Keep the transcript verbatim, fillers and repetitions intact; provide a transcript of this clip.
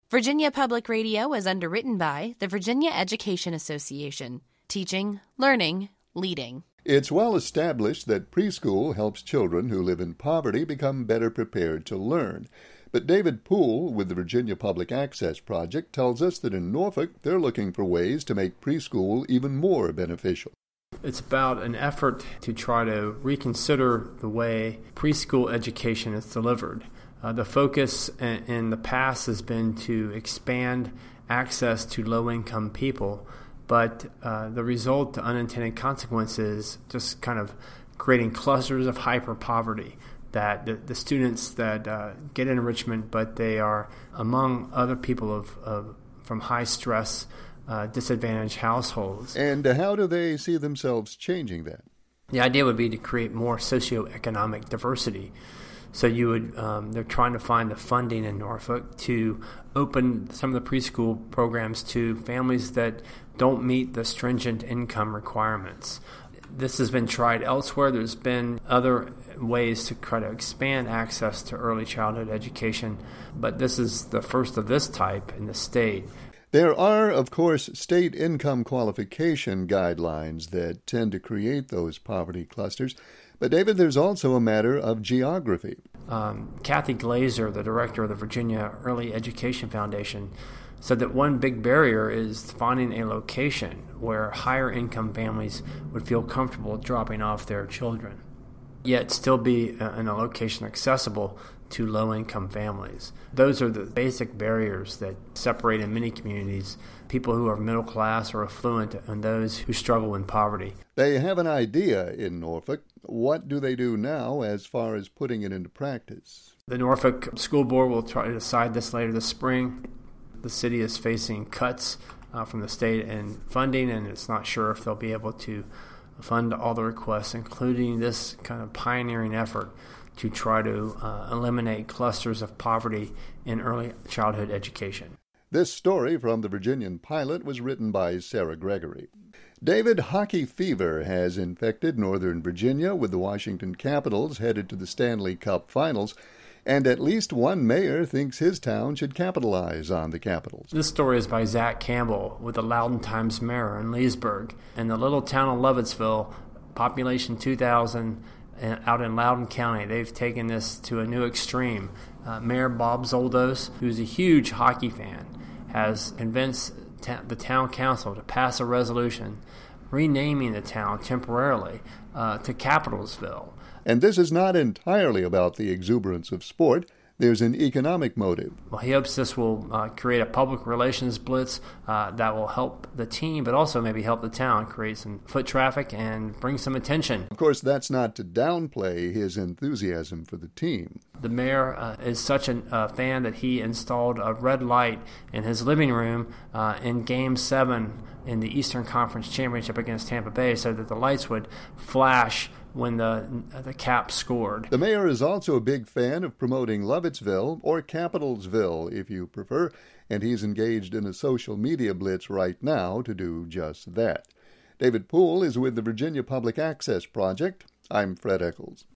Virginia Public Radio is underwritten by the Virginia Education Association. Teaching, learning, leading. It's well established that preschool helps children who live in poverty become better prepared to learn. But David Poole with the Virginia Public Access Project tells us that in Norfolk, they're looking for ways to make preschool even more beneficial. It's about an effort to try to reconsider the way preschool education is delivered. Uh, the focus in, in the past has been to expand access to low-income people, but uh, the result, the unintended consequences, just kind of creating clusters of hyper-poverty, that the, the students that uh, get enrichment, but they are among other people of, of from high-stress, uh, disadvantaged households. And uh, how do they see themselves changing that? The idea would be to create more socioeconomic diversity. So you would, um, they're trying to find the funding in Norfolk to open some of the preschool programs to families that don't meet the stringent income requirements. This has been tried elsewhere. There's been other ways to try to expand access to early childhood education, but this is the first of this type in the state. There are, of course, state income qualification guidelines that tend to create those poverty clusters. But, David, there's also a matter of geography. Um, Kathy Glazer, the director of the Virginia Early Education Foundation, said that one big barrier is finding a location where higher income families would feel comfortable dropping off their children, yet still be in a location accessible to low-income families. Those are the basic barriers that separate in many communities people who are middle class or affluent and those who struggle in poverty. They have an idea in Norfolk. What do they do now as far as putting it into practice? The Norfolk School Board will try to decide this later this spring. The city is facing cuts uh, from the state in funding, and it's not sure if they'll be able to fund all the requests, including this kind of pioneering effort to try to uh, eliminate clusters of poverty in early childhood education. This story from the Virginian Pilot was written by Sarah Gregory. David, hockey fever has infected Northern Virginia with the Washington Capitals headed to the Stanley Cup Finals, and at least one mayor thinks his town should capitalize on the Capitals. This story is by Zach Campbell with the Loudoun Times-Mirror in Leesburg. In the little town of Lovettsville, population two thousand, out in Loudoun County, they've taken this to a new extreme. Uh, Mayor Bob Zoldos, who's a huge hockey fan, has convinced ta- the town council to pass a resolution renaming the town temporarily uh, to Capitalsville. And this is not entirely about the exuberance of sport. There's an economic motive. Well, he hopes this will uh, create a public relations blitz uh, that will help the team, but also maybe help the town create some foot traffic and bring some attention. Of course, that's not to downplay his enthusiasm for the team. The mayor uh, is such a uh, fan that he installed a red light in his living room uh, in Game seven in the Eastern Conference Championship against Tampa Bay so that the lights would flash when the the Caps scored. The mayor is also a big fan of promoting Lovettsville, or Capitalsville if you prefer, and he's engaged in a social media blitz right now to do just that. David Poole is with the Virginia Public Access Project. I'm Fred Eccles.